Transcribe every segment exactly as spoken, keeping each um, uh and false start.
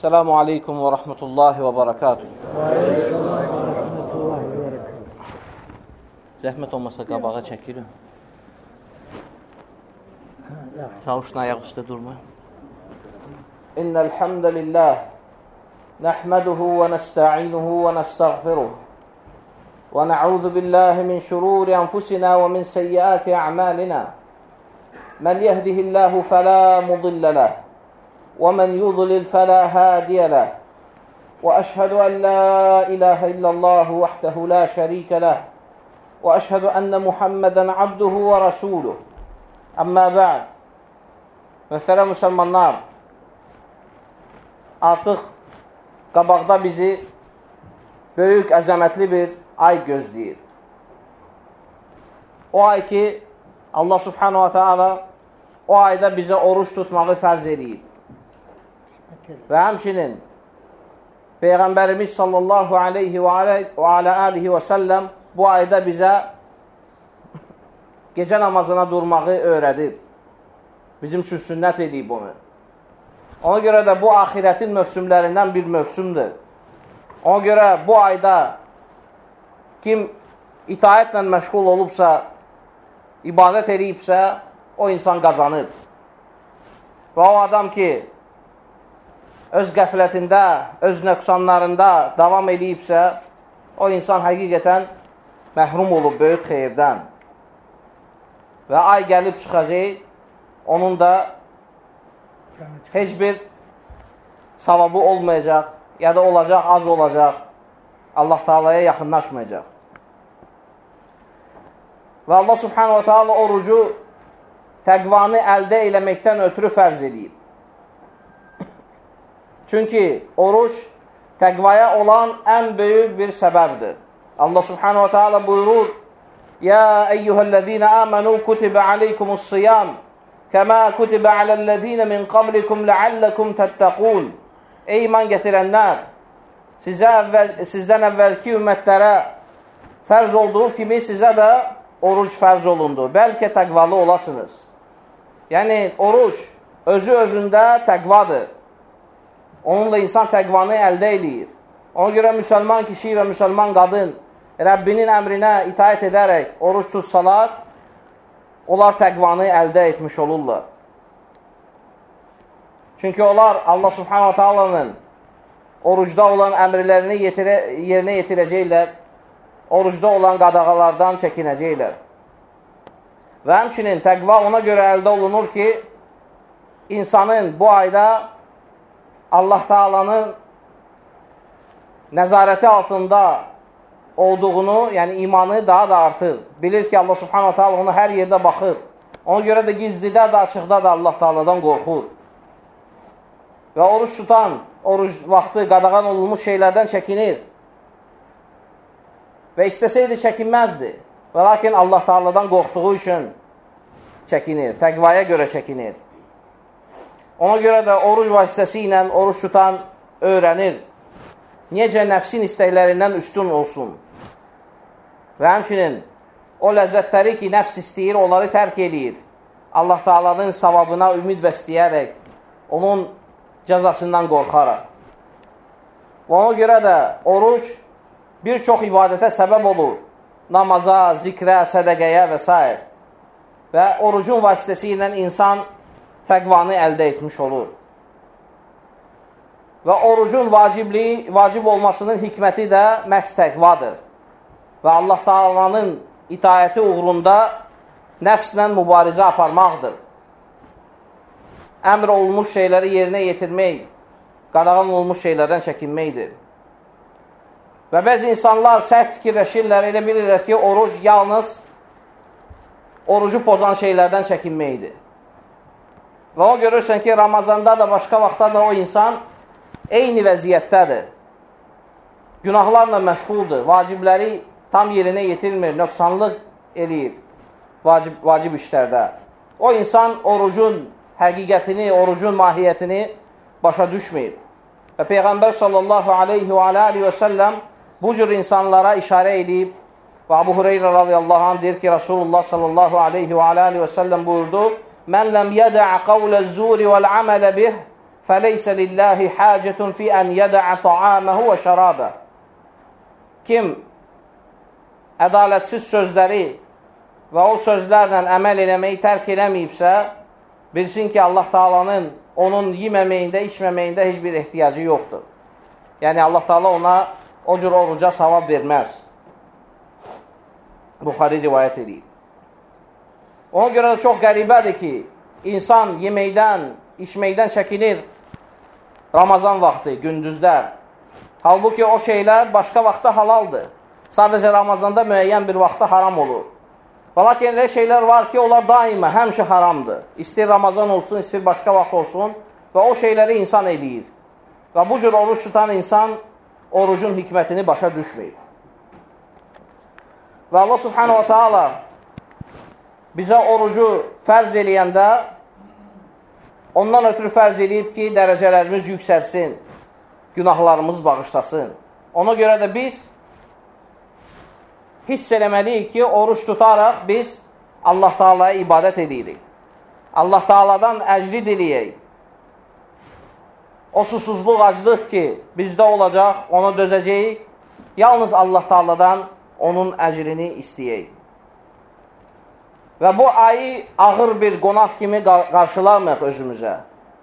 Selamun aleyküm və rəhmətullahi və barakatuhu. Zəhmət olmasa qabağa çəkirim. Çavuşun ayaq üstə durma. İnnəl hamdəlillah nəhməduhu və nəstə'inuhu və nəstəğfiruhu və nə'udhu billahi min şururi anfusina və min seyyiati a'malina. Mən yehdihillahu fəla mudillə ləh ومن يضلل فلا هادي له وأشهد أن لا إله إلا الله وحده لا شريك له وأشهد أن محمدا عبده ورسوله أما بعد Möhtərəm müsəlmanlar, artıq qabaqda bizi böyük, əzəmətli bir ay gözləyir. O ay ki, Allah subhanahu wa ta'ala o ayda bizə oruç tutmağı fərz edib. Və həmçinin Peyğəmbərimiz sallallahu aleyhi və alə alihi və səlləm bu ayda bizə gecə namazına durmağı öyrədib. Bizim üçün sünnət edib onu. Ona görə də bu axirətin mövsümlərindən bir mövsümdür. Ona görə bu ayda kim itaətlə məşğul olubsa, ibadət edibsə, o insan qazanır. Və o adam ki, öz qəflətində, öz nöqsanlarında davam edibsə, o insan həqiqətən məhrum olub böyük xeyirdən. Və ay gəlib çıxacaq, onun da heç bir savabı olmayacaq, ya da olacaq, az olacaq, Allah Teala'ya yaxınlaşmayacaq. Və Allah Subhanahu wa Ta'ala orucu təqvanı əldə eləməkdən ötürü fərz edib. Çünki oruç təqvaya olan ən böyük bir səbəbdir. Allah Subhanahu wa Ta'ala buyurur: "Ya eyyuhellezine amenu kutiba aleykumus-siyam kema kutiba alellezine min qablikum leallekum tettaqun." Ey iman gətirənlər, sizə əvvəl sizdən əvvəlki ümmətlərə fərz olduğu kimi sizə də oruc fərz olundu. Bəlkə təqvalı olasınız. Yəni oruc özü özündə təqvadır. Onunla insan təqvanı əldə edir. Ona görə müsəlman kişi və müsəlman qadın Rəbbinin əmrinə itaət edərək oruç tutsalar, onlar təqvanı əldə etmiş olurlar. Çünki onlar Allah Subhanahu Taala'nın orucda olan əmrlərini yetirə, yerinə yetirəcəklər, orucda olan qadağalardan çəkinəcəklər. Və həmçinin təqva ona görə əldə olunur ki, insanın bu ayda Allah Teala'nın nəzarəti altında olduğunu, yəni imanı daha da artır. Bilir ki, Allah Subhanahu Teala onu hər yerdə baxır. Ona görə də gizlidə də, açıqda da Allah Teala'dan qorxur. Və oruç tutan, oruç vaxtı qadağan olunmuş şeylərdən çəkinir. Və istəsəydi çəkinməzdi. Və lakin Allah Teala'dan qorxduğu üçün çəkinir, təqvaya görə çəkinir. Ona görə də oruc vasitəsi ilə oruç tutan öyrənir. Necə nəfsin istəklərindən üstün olsun. Və həmçinin o ləzzətləri ki, nəfs istəyir, onları tərk edir. Allah Teala'nın savabına ümid bəsləyərək, onun cəzasından qorxaraq. Və ona görə də oruc bir çox ibadətə səbəb olur. Namaza, zikrə, sədəqəyə və s. Və orucun vasitəsi ilə insan təqvanı əldə etmiş olur. Və orucun vacibliyi, vacib olmasının hikməti də məhz təqvadır. Və Allah Teala'nın itaəti uğrunda nəfslə mübarizə aparmaqdır. Əmr olunmuş şeyləri yerinə yetirmək, qadağan olunmuş şeylərdən çəkinməkdir. Və bəzi insanlar səhv fikirləşirlər, elə bilirlər ki, oruc yalnız orucu pozan şeylərdən çəkinməkdir. Və o görürsən ki, Ramazanda da, başqa vaxtda da o insan eyni vəziyyətdədir. Günahlarla məşğuldur, vacibləri tam yerinə yetirmir, nöqsanlıq eləyir vacib, vacib işlərdə. O insan orucun həqiqətini, orucun mahiyyətini başa düşməyib. Və Peyğəmbər sallallahu aleyhi və aleyhi və səlləm bu cür insanlara işarə edib və Abu Hureyra radiyallahu anh deyir ki, Rasulullah sallallahu aleyhi və aleyhi və səlləm buyurdu: "Mən ləm yədə'ə qavləz-zuri vəl-əmələ bih فَلَيْسَ لِلَّهِ حَاجَةٌ فِي أَنْ يَدَعَ طَعَامَهُ وَشَرَابَهُ. Kim ədalətsiz sözləri və o sözlərlə əməl eləməyi tərk eləməyibsə, bilsin ki, Allah Taala'nın onun yeməməyində, içməməyində heç bir ehtiyacı yoxdur. Yəni, Allah Taala ona o cür oruca savab verməz. Buxari rivayət edir. Ona görə də çox qəribədir ki, insan yeməkdən, içməkdən çəkinir Ramazan vaxtı, gündüzlər. Halbuki o şeylər başqa vaxtda halaldır. Sadəcə Ramazanda müəyyən bir vaxtda haram olur. Və lakin elə şeylər var ki, onlar daima, həmişə haramdır. İstir Ramazan olsun, istir başqa vaxt olsun və o şeyləri insan eləyir. Və bu cür oruç tutan insan orucun hikmətini başa düşməyir. Və Allah Subhanahu wa Ta'ala bizə orucu fərz eləyəndə ondan ötürü fərz eləyib ki, dərəcələrimiz yüksəlsin, günahlarımız bağışlasın. Ona görə də biz hiss eləməliyik ki, oruç tutaraq biz Allah Taala'ya ibadət edirik. Allah Taala'dan əcri diləyək. O susuzluq, aclıq ki, bizdə olacaq, ona dözəcəyik. Yalnız Allah Taala'dan onun əcrini istəyək. Və bu ayı ağır bir qonaq kimi qarşılamayaq özümüzə.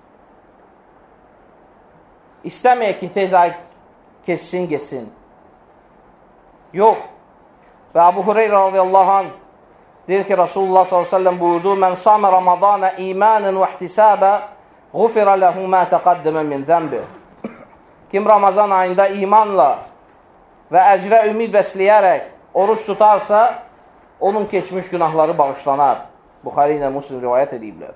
İstəməyək ki, tez ay keçsin, geçsin. Yox. Və Abu Hureyre radiyallahu anh deyir ki, Rasulullah sallallahu aleyhi ve sellem buyurdu, Mən sâme Ramazana imanen və ihtisabə Gufira lehu ma taqaddama min zənbi. Kim Ramazan ayında imanla və əcrə ümid bəsləyərək oruç tutarsa, onun keçmiş günahları bağışlanar. Buxari ilə Müslim rivayət ediblər.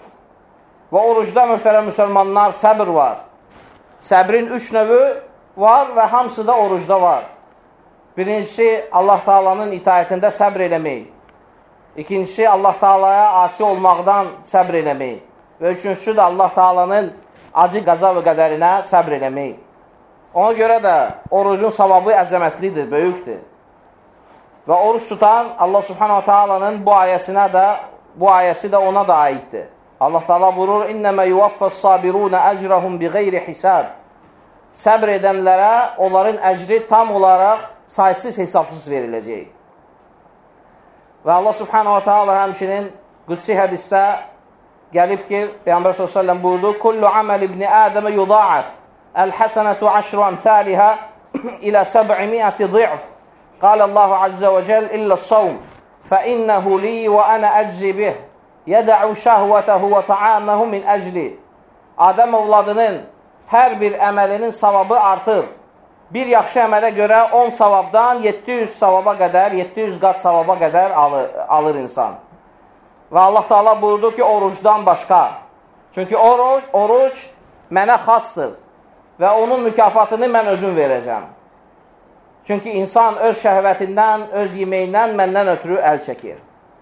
Və orucda möhtərəm müsəlmanlar səbr var. Səbrin üç növü var və hamısı da orucda var. Birincisi, Allah Taala'nın itaətində səbr eləmək. İkincisi, Allah Taala'ya asi olmaqdan səbr eləmək. Və üçüncüsü də Allah Taala'nın acı qəza və qədərinə səbr eləmək. Ona görə də orucun savabı əzəmətlidir, böyükdür. Və oruç tutan Allah Subhanahu Taala'nın bu ayəsinə də, bu ayəsi də ona da aiddir. Allah Taala buyurur: "İnnema yuvaffas-sabiruna ecrahum bighayri hisab." Səbr edənlərə onların əcri tam olaraq saysız hesabsız veriləcək. Və Allah Subhanahu Taala həmçinin qudsi hədisdə gəlib ki, Peyğəmbər sallallahu əleyhi və səlləm buyurdu: "Kullu amal ibn Adəm yudâaf, el-hasanatu aşru amsalha ila sab'imi'ati ضعف." Qala Allahu azza və cəl: "İlla as-savm, fa innahu li və ana əczi bih. Yed'u şahvatahu və ta'amahu min əcli." Adəm övladının hər bir əməlinin savabı artır. Bir yaxşı əmələ görə on savabdan yeddi yüz savaba qədər, yeddi yüz qat savaba qədər alır, alır insan. Və Allah Taala buyurdu ki, orucdan başqa. Çünki oruc, oruc mənə xasdır və onun mükafatını mən özüm verəcəm. Çünki insan öz şəhvətindən, öz yeməyindən məndən ötürü əl çəkir.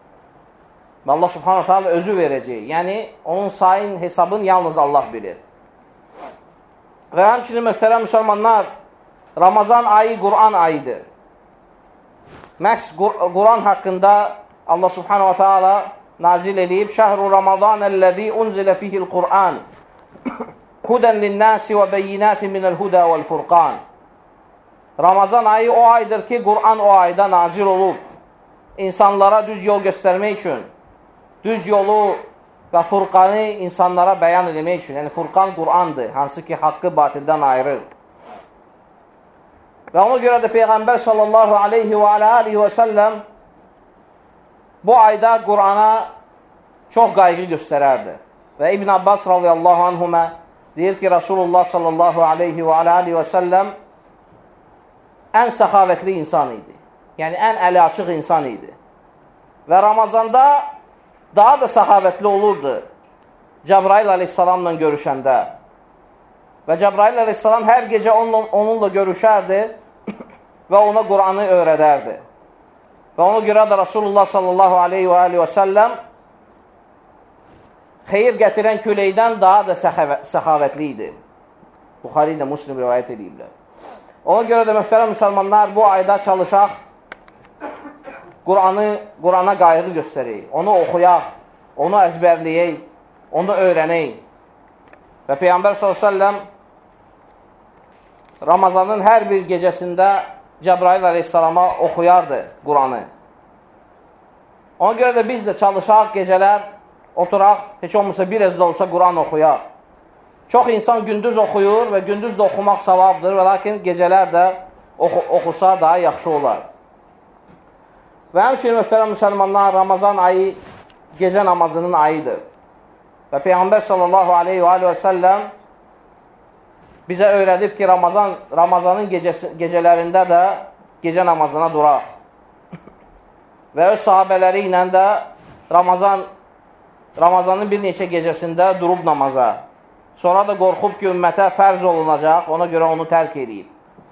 Və Allah Subhanahu Taala özü verəcək. Yəni, onun sayın hesabını yalnız Allah bilir. Və həmçinin möhtərəm müsəlmanlar, Ramazan ayı Qur'an ayıdır. Məhz Qur'an haqqında Allah Subhanahu Taala nazil edib: "Şəhru Ramazanəl-ləzi unzilə fihil Qur'an, hudən linnəsi və beyinatin minəl-hudə vəl-furqan." Ramazan ayı o aydır ki, Qur'an o ayda nazil olub. İnsanlara düz yol göstərmək üçün, düz yolu və furqanı insanlara bəyan eləmək üçün. Yəni, furqan Qur'andır, hansı ki, haqqı batildən ayırır. Və ona görə də Peyğəmbər sallallahu aleyhi və aleyhi və səlləm bu ayda Qur'ana çox qayğı göstərərdi. Və İbn Abbas radiyallahu anhumə deyir ki, Rasulullah sallallahu aleyhi və aleyhi və səlləm ən səxavətli insan idi. Yəni, ən əli açıq insan idi. Və Ramazanda daha da səxavətli olurdu Cəbrail aleyhissalamla görüşəndə. Və Cəbrail aleyhissalam hər gecə onunla, onunla görüşərdi və ona Qur'anı öyrədərdi. Və ona görə də Rasulullah sallallahu aleyhi və aleyhi və səlləm xeyir gətirən küləkdən daha da səxavətli idi. Buxari ilə Müslim rivayət ediblər. Ona görə də möhtərəm müsəlmanlar, bu ayda çalışaq, Qur'anı, Qur'ana qayğı göstərək, onu oxuyaq, onu əzbərləyək, onu öyrənək. Və Peyğəmbər sallallahu əleyhi və səlləm Ramazanın hər bir gecəsində Cəbrail əleyhissalama oxuyardı Quranı. Ona görə də biz də çalışaq gecələr, oturaq, heç olmasa bir az da olsa Quran oxuyaq. Çox insan gündüz oxuyur və gündüz də oxumaq savabdır və lakin gecələr də oxu oxusa daha yaxşı olar. Və həmçinin möhtərəm müsəlmanlar, Ramazan ayı gecə namazının ayıdır. Və Peyğəmbər sallallahu aleyhi və, və səlləm bizə öyrədib ki, Ramazan, Ramazanın gecəsi, gecələrində də gecə namazına duraq. Və öz sahabələri ilə də Ramazan, Ramazanın bir neçə gecəsində durub namaza. Sonra da qorxub ki, ümmətə fərz olunacaq, ona görə onu tərk edib.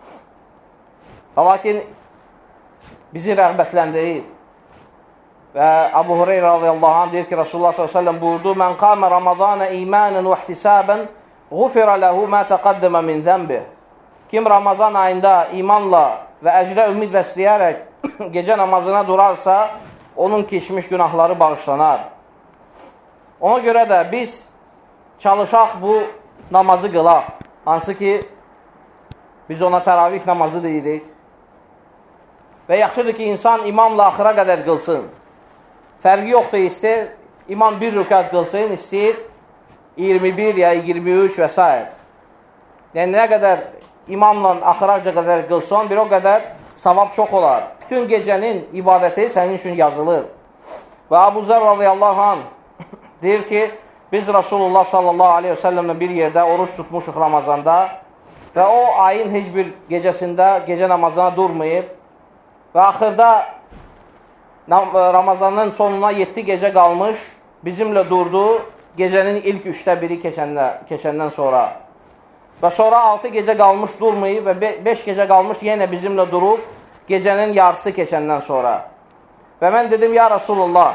Lakin bizi rəğbətləndirir. Və Abu Hureyra radiyallahu anh deyir ki, Rasulullah sallallahu aleyhi ve sellem buyurdu: "Mən qamə Ramazana imanan və ihtisaban, ğufira lahu ma taqaddama min zənbih." Kim Ramazan ayında imanla və əcrə ümid bəsləyərək gecə namazına durarsa, onun keçmiş günahları bağışlanar. Ona görə də biz çalışaq bu namazı qılaq. Hansı ki, biz ona təravih namazı deyirik. Və yaxşıdır ki, insan imamla axıra qədər qılsın. Fərqi yoxdur, istəyir, imam bir rükət qılsın, istəyir iyirmi bir ya iyirmi üç və s. Yəni, nə qədər imamla axıraca qədər qılsın, bir o qədər savab çox olar. Bütün gecənin ibadəti sənin üçün yazılır. Və Abu Zər radiyallahu anh deyir ki, biz Rasulullah sallallahu aleyhi və səlləmlə bir yerdə oruç tutmuşuq Ramazanda və o ayın heç bir gecəsində gecə namazına durmayıb və axırda Ramazanın sonuna yeddi gecə qalmış, bizimlə durdu gecənin ilk üçdə biri keçəndən sonra. Və sonra altı gecə qalmış durmayıb və beş gecə qalmış yenə bizimlə durub gecənin yarısı keçəndən sonra. Və mən dedim, ya Rasulullah,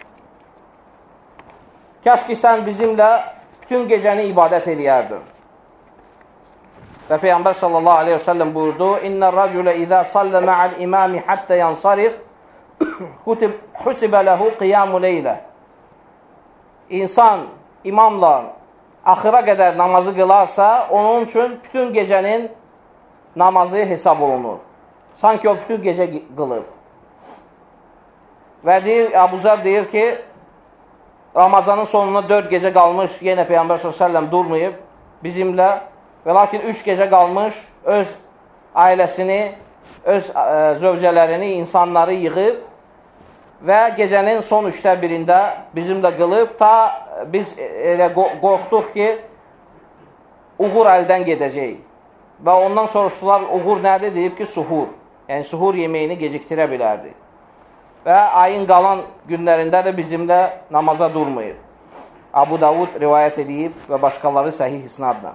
kəş ki sən bizimlə bütün gecəni ibadət eləyərdin. Və Peyğəmbər sallallahu aleyhi və səlləm buyurdu: "İnnər rəculə izə sallə ma'al imami hattə yansarif, husibə ləhu qiyamu leylə." İnsan imamla axıra qədər namazı qılarsa, onun üçün bütün gecənin namazı hesab olunur. Sanki o bütün gecə qılır. Və deyir, Abu Zər deyir ki, Ramazanın sonuna dörd gecə qalmış, yenə Peyğəmbər sallallahu aleyhi və səlləm durmayıb bizimlə. Və lakin üç gecə qalmış, öz ailəsini, öz ə, zövcələrini, insanları yığıb və gecənin son üçdə birində bizimlə qılıb, ta biz elə qorxduq ki, uğur əldən gedəcək. Və ondan soruşdular, uğur nədir? Deyib ki, suhur. Yəni, suhur yeməyini gecikdirə bilərdi. Və ayın qalan günlərində də bizimlə namaza durmayıb. Abu Davud rivayət edib və başqaları səhih isnadla.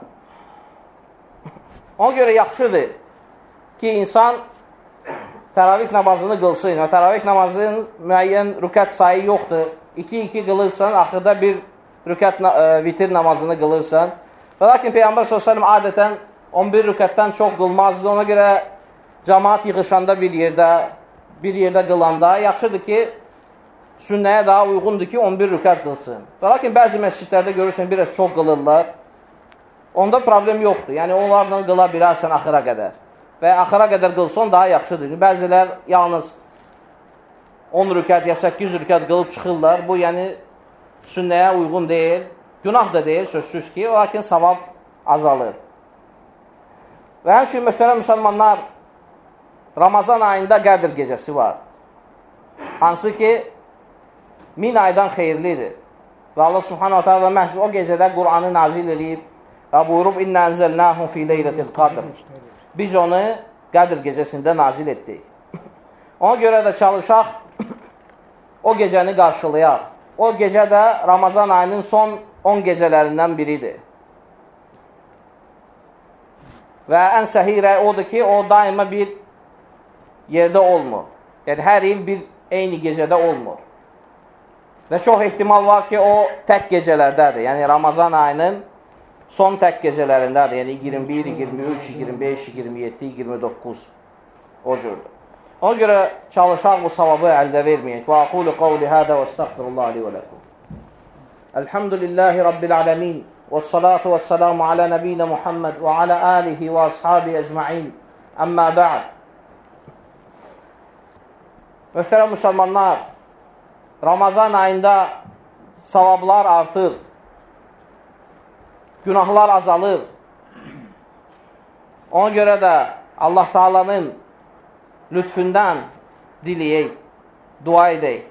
Ona görə yaxşıdır ki, insan təravih namazını qılsın. Və təravih namazının müəyyən rükət sayı yoxdur. iki iki qılırsan, axırda bir rükət vitir namazını qılırsan. Və lakin Peyğəmbər sallallahu əleyhi və səlləm adətən on bir rükətdən çox qılmazdı. Ona görə cəmaat yığışanda bir yerdə, bir yerdə qılanda yaxşıdır ki, sünnəyə daha uyğundur ki, on bir rükət qılsın. Və lakin bəzi məscidlərdə görürsən, biraz çox qılırlar. Onda problem yoxdur. Yəni, onlarla qıla bilərsən axıra qədər. Və axıra qədər qılsan daha yaxşıdır. Bəzilər yalnız on rükət ya səkkiz rükət qılıb çıxırlar. Bu, yəni, sünnəyə uyğun deyil. Günah da deyil, sözsüz ki, lakin savab azalır. Və həmçinin möhtərəm müsəlmanlar, Ramazan ayında Qədr gecəsi var. Hansı ki, min aydan xeyirlidir. Və Allah subhanahu ta'ala məhz o gecədə Qur'anı nazil edib və buyurub, İnnə ənzəlnəhum fi leylətil qadr. Biz onu Qədr gecəsində nazil etdik. Ona görə də çalışaq, o gecəni qarşılayaq. O gecə də Ramazan ayının son on gecələrindən biridir. Və ən səhih rəy odur ki, o daima bir yerdə olmur. Yəni, hər il bir eyni gecədə olmur. Və çox ehtimal var ki, o tək gecələrdədir. Yəni, Ramazan ayının son tək gecələrindədir. Yəni, iyirmi bir, iyirmi üç, iyirmi beş, iyirmi yeddi, iyirmi doqquz. O cürdür. Ona görə çalışaq bu savabı əldə verməyək. Və aqulu qavli hədə və estəğfirullah li və ləkum. Elhamdülillahi Rabbil aləmin. والصلاة والسلام على نبينا محمد وعلى آله وأصحابه أجمعين. أما بعد. Möhtərəm müsəlmanlar, Ramazan ayında savablar artır, günahlar azalır. Ona görə də Allah Taala'nın lütfündən diləyək, dua edək.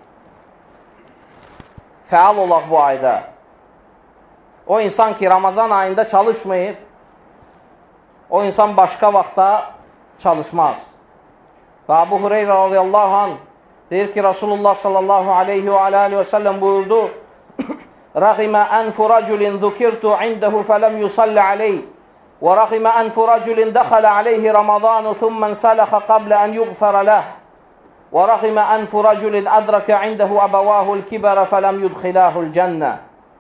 Fəal olaq bu ayda. O insan ki, Ramazan ayında çalışmayıb, o insan başqa vaxtda çalışmaz. Və Abu Hureyre radiyallahu anh deyir ki, Rasulullah sallallahu aleyhi və aleyhi və səlləm buyurdu, رَغِمَ أَنْفُ رَجُلٍ ذُكِرْتُ عِنْدَهُ فَلَمْ يُصَلِّ عَلَيْهِ وَرَغِمَ أَنْفُ رَجُلٍ دَخَلَ عَلَيْهِ رَمَضَانُ ثُمَّ انْسَلَخَ قَبْلَ أَنْ يُغْفَرَ لَهُ وَرَغِمَ أَنْفُ رَجُلٍ أَدْرَكَ عِنْدَهُ أَبَوَاهُ الْكِبَرَ فَلَمْ يُدْخِلَاهُ الْجَنَّةِ.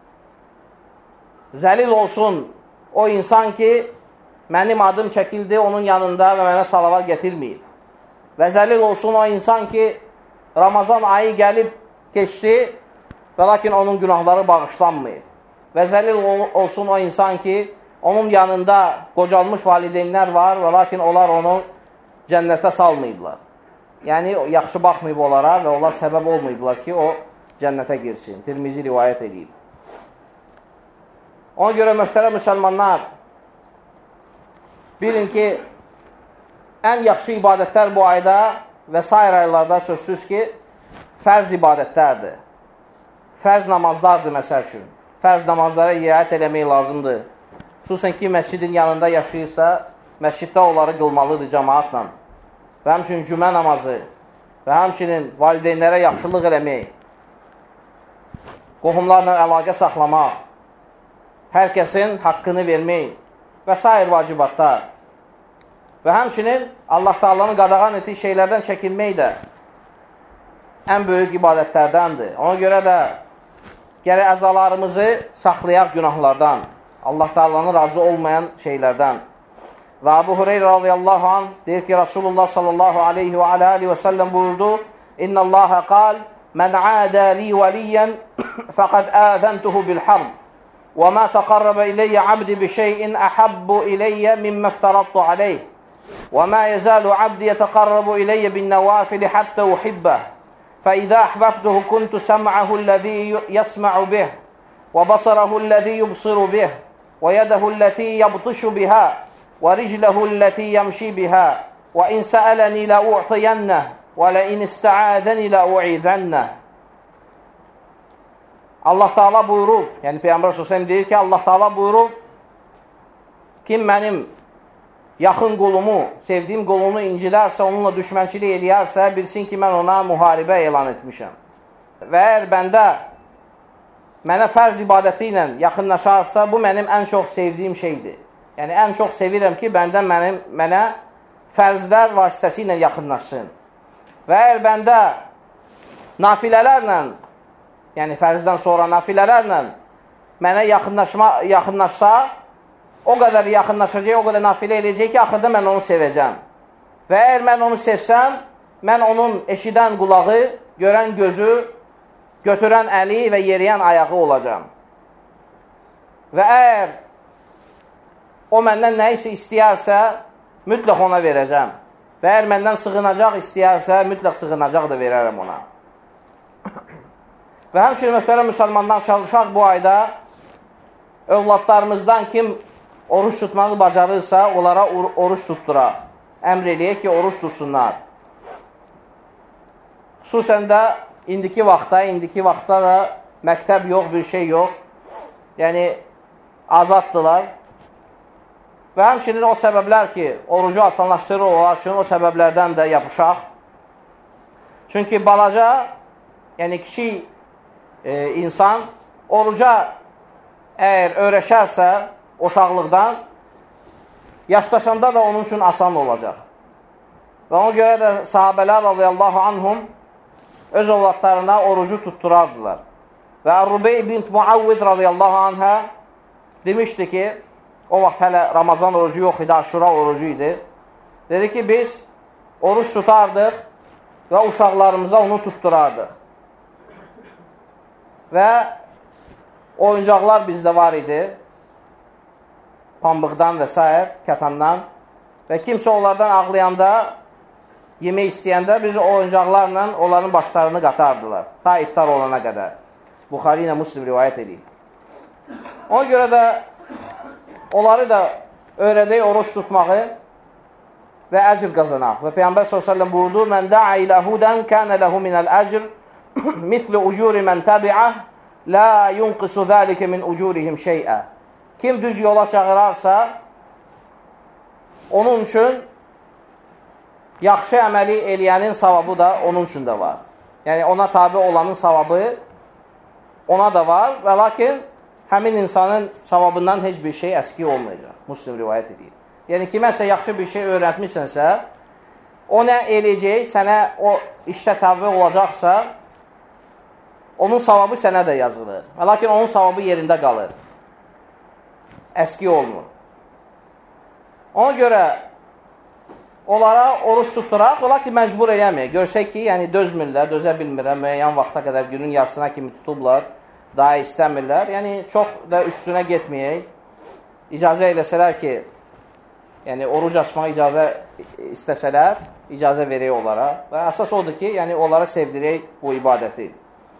Zəlil olsun o insan ki, mənim adım çəkildi onun yanında və mənə salavat gətirməyib. Və zəlil olsun o insan ki, Ramazan ayı gəlib keçdi və lakin onun günahları bağışlanmayıb. Və zəlil olsun o insan ki, onun yanında qocalmış valideynlər var və lakin onlar onu cənnətə salmayıblar. Yəni, yaxşı baxmayıb onlara və onlar səbəb olmayıblar ki, o cənnətə girsin. Tirmizi rivayət edib. Ona görə möhtərəm müsəlmanlar, bilin ki, ən yaxşı ibadətlər bu ayda və sair aylarda sözsüz ki, fərz ibadətlərdir. Fərz namazlardır, məsəl üçün. Fərz namazlara riayət eləmək lazımdır. Xüsusən ki, məscidin yanında yaşayırsa, məsciddə onları qılmalıdır cəmaatla. Və həmçinin cümə namazı və həmçinin valideynlərə yaxşılıq eləmək, qohumlarla əlaqə saxlamaq, hər kəsin haqqını vermək və sair vacibatlar. Və həmçinin Allah Taala'nın qadağan etdiyi şeylərdən çəkinmək də ən böyük ibadətlərdəndir. Ona görə də gərək əzalarımızı saxlayaq günahlardan, Allah Taala'nın razı olmayan şeylərdən. Və Abu Hureyre radiyallahu anh deyir ki, Rasulullah sallallahu aleyhi və aleyhi və səlləm buyurdu, İnna Allaha qal, Mən adə li vəliyyən fəqəd əzəntuhu bil-harb və mə təqarrəbə iləyyə abdi bi şeyin əhəbbu iləyyə mimmə əftaradtu aleyh və mə yəzəlu abdi yətəqarrəbu iləyyə bin-nəvafili həttə uhibbə فإذا أحببته كنت سمعه الذي يسمع به وبصره الذي يبصر به ويده التي يبطش بها ورجله التي يمشي بها وإن سألني لأعطينه ولئن استعاذني لأعيذنه. Allah Taala buyurub, yəni Peyğəmbər s.ə.v deyir ki, Allah Taala buyurub, kim mənim yaxın qolumu, sevdiyim qolumu incilərsə, onunla düşmənçilik eləyərsə, bilsin ki, mən ona müharibə elan etmişəm. Və əgər bəndə mənə fərz ibadəti ilə yaxınlaşarsa, bu mənim ən çox sevdiyim şeydir. Yəni, ən çox sevirəm ki, bəndə mənim, mənə fərzlər vasitəsi ilə yaxınlaşsın. Və əgər bəndə nafilələrlə, yəni fərzdən sonra nafilələrlə mənə yaxınlaşma, yaxınlaşsa, o qədər yaxınlaşacaq, o qədər nafilə eləyəcək ki, axırda mən onu sevəcəm. Və əgər mən onu sevsəm, mən onun eşidən qulağı, görən gözü, götürən əli və yeriyən ayağı olacam. Və əgər o məndən nə isə istəyərsə, mütləq ona verəcəm. Və əgər məndən sığınacaq istəyərsə, mütləq sığınacaq da verərəm ona. Və həmçinin möhtərəm müsəlmandan çalışaq bu ayda övladlarımızdan kim oruç tutmağı bacarırsa, onlara oruç tutduraq. Əmr eləyək ki, oruç tutsunlar. Xüsusən də indiki vaxtda, indiki vaxtda da məktəb yox, bir şey yox. Yəni, azaddılar. Və həmçinin o səbəblər ki, orucu asanlaşdırır olar üçün o səbəblərdən də yapışaq. Çünki balaca, yəni kiçik e, insan oruca əgər öyrəşərsə, uşaqlıqdan, yaşlaşanda da onun üçün asan olacaq. Və ona görə də sahabələr radiyallahu anhum öz ovladlarına orucu tutturardılar. Və Rubey bint Muavvid radiyallahu anhə demişdi ki, o vaxt hələ Ramazan orucu yox idi, Aşura orucu idi. Dedi ki, biz oruç tutardıq və uşaqlarımıza onu tutturardıq. Və oyuncaqlar bizdə var idi. pambıqdan və s. kətandan və kimsə onlardan ağlayanda, yemək istəyəndə biz o oyuncaqlarla onların başlarını qatardılar. Ta iftar olana qədər. Buxari ilə Müslim rivayət edir. Ona görə də onları da öyrədək oruç tutmağı və əcr qazanaq. Və Peyğəmbər sallallahu əleyhi və səlləm buyurdu: "Mən da'a ilə hudan kana lahu minəl əcr mislu ucuri men tabi'ah la yunqisu zalika min ucurihim şey'a." Kim düz yola çağırarsa, onun üçün yaxşı əməli eləyənin savabı da onun üçün də var. Yəni ona tabi olanın savabı ona da var və lakin həmin insanın savabından heç bir şey əski olmayacaq. Müslim rivayət edir. Yəni kiməsə yaxşı bir şey öyrətmişsənsə, o nə eləyəcək, sənə o işdə tabi olacaqsa, onun savabı sənə də yazılır. Və lakin onun savabı yerində qalır. Əski olmur. Ona görə onlara oruç tutturaq, ola ki, məcbur eləməyək. Görsək ki, yəni dözmürlər, dözə bilmirlər, müəyyən vaxta qədər günün yarısına kimi tutublar, daha istəmirlər. Yəni, çox da üstünə getməyək. İcazə eləsələr ki, yəni oruc açmağa icazə istəsələr, icazə verək onlara. Və əsas odur ki, yəni onlara sevdirək bu ibadəti.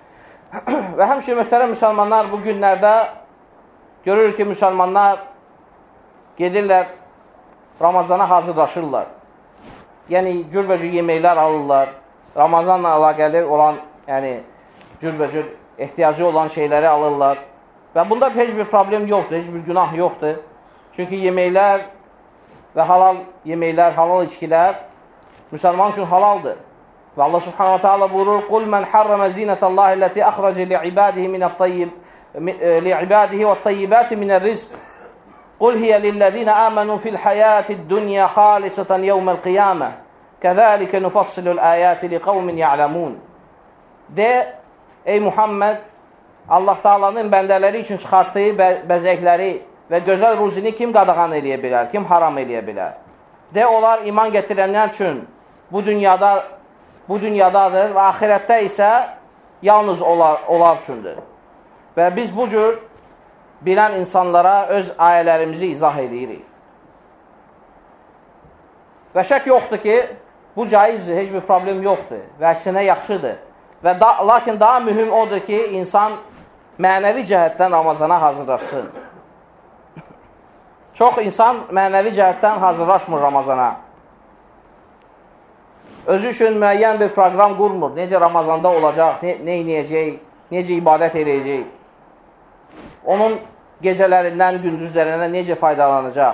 Və həmçinin möhtərəm müsəlmanlar bu günlərdə görürük ki, müsəlmanlar gedirlər, Ramazana hazırlaşırlar. Yəni, cürbəcür yeməklər alırlar. Ramazanla əlaqəli olan, yəni, cürbəcür ehtiyacı olan şeyləri alırlar. Və bunda heç bir problem yoxdur, heç bir günah yoxdur. Çünki yeməklər və halal yeməklər, halal içkilər müsəlman üçün halaldır. Və Allah subhanahu wa ta'ala buyurur: "Qul men harrama zinatallahi allati akhraja li'ibadihi minat-tayyib li'ibadihi wat-tayyibati minər-rizq. Qul hiya lillezina amanu fil hayatid-dunya khalisatan yawmal-qiyamah. Kazalika nufassilul ayati liqaumin ya'lamun." De, ey Muhammed, Allah Taala'nın bəndələri üçün çıxartdığı bəzəkləri və gözəl ruzini kim qadağan eləyə bilər, kim haram eləyə bilər? De, onlar iman gətirənlər üçün bu dünyada bu dünyadadır və axirətdə isə yalnız onlar, onlar üçündür. Və biz bu cür bilən insanlara öz ayələrimizi izah edirik. Və şək yoxdur ki, bu caizdir, heç bir problem yoxdur və əksinə yaxşıdır. Və da, lakin daha mühüm odur ki, insan mənəvi cəhətdən Ramazana hazırlaşsın. Çox insan mənəvi cəhətdən hazırlaşmır Ramazana. Özü üçün müəyyən bir proqram qurmur. Necə Ramazanda olacaq, ne, ne inəyəcək, necə ibadət edəcək. Onun gecələrindən, gündüzlərindən necə faydalanacaq.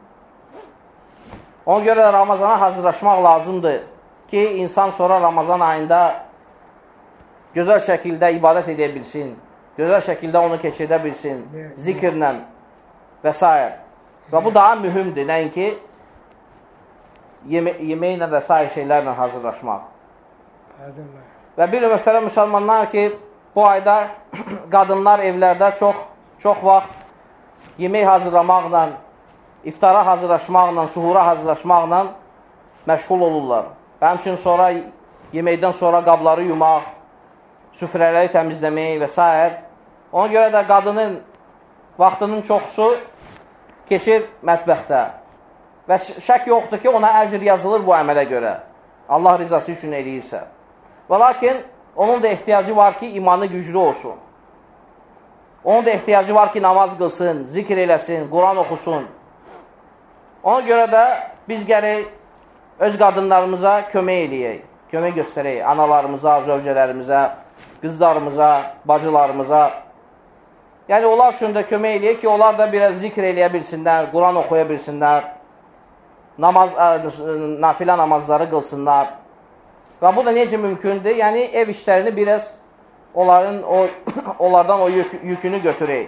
Ona görə də Ramazana hazırlaşmaq lazımdır ki, insan sonra Ramazan ayında gözəl şəkildə ibadət edə bilsin, gözəl şəkildə onu keçirdə bilsin, zikirlə və s. Və bu daha mühümdür, nəinki yeme yeməklə və s. şeylərlə hazırlaşmaq. Və bir möhtərəm müsəlmanlar ki, bu ayda qadınlar evlərdə çox, çox vaxt yemək hazırlamaqla, iftara hazırlaşmaqla, suhura hazırlaşmaqla məşğul olurlar. Və həmçinin sonra, yeməkdən sonra qabları yumaq, süfrələri təmizləmək və s. Ona görə də qadının vaxtının çoxusu keçir mətbəxdə. Və şək yoxdur ki, ona əcr yazılır bu əmələ görə. Allah rizası üçün eləyirsə. Və lakin, onun da ehtiyacı var ki, imanı güclü olsun. Onun da ehtiyacı var ki, namaz qılsın, zikr eləsin, Quran oxusun. Ona görə də biz gərək öz qadınlarımıza kömək eləyək, kömək göstərək, analarımıza, zövcələrimizə, qızlarımıza, bacılarımıza. Yəni, onlar üçün də kömək eləyək ki, onlar da biraz zikr eləyə bilsinlər, Quran oxuya bilsinlər, namaz, nafilə namazları qılsınlar. Və bu da necə mümkündür? Yəni, ev işlərini biraz onların, o, onlardan o yük, yükünü götürək.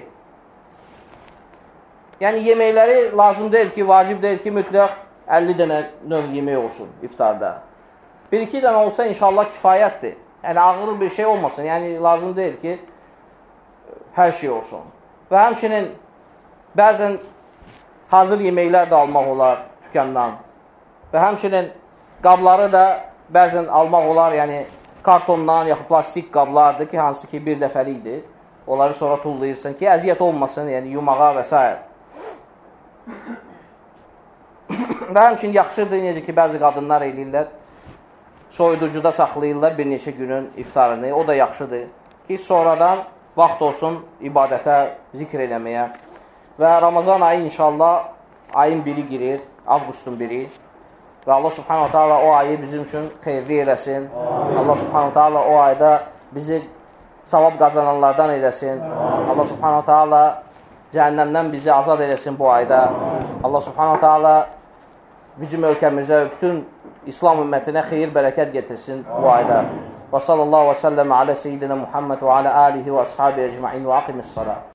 Yəni, yeməkləri lazım deyil ki, vacib deyil ki, mütləq əlli dənə növ yemək olsun iftarda. Bir-iki dənə olsa inşallah kifayətdir. Yəni, ağır bir şey olmasın. Yəni, lazım deyil ki, hər şey olsun. Və həmçinin bəzən hazır yeməklər də almaq olar dükkandan. Və həmçinin qabları da bəzən almaq olar, yəni kartondan, yaxud plastik qablardır ki, hansı ki bir dəfəlikdir. Onları sonra tullayırsan ki, əziyyət olmasın, yəni yumağa və s. Və həmçinin yaxşıdır, necə ki, bəzi qadınlar eləyirlər, soyuducuda saxlayırlar bir neçə günün iftarını, o da yaxşıdır ki, sonradan vaxt olsun ibadətə, zikr eləməyə. Və Ramazan ayı inşallah ayın biri girir, avqustun biri. Və Allah subhanahu ta'ala o ayı bizim üçün xeyirli eləsin. Allah subhanahu ta'ala o ayda bizi savab qazananlardan eləsin. Allah subhanahu ta'ala cəhənnəmdən bizi azad eləsin bu ayda. Allah subhanahu ta'ala bizim ölkəmizə, bütün İslam ümmətinə xeyir, bərəkət getirsin bu ayda. Və sallallahu və səlləm alə seyyidina Muhammed və alə alihi və ashabi ecma'in və aqimis salat.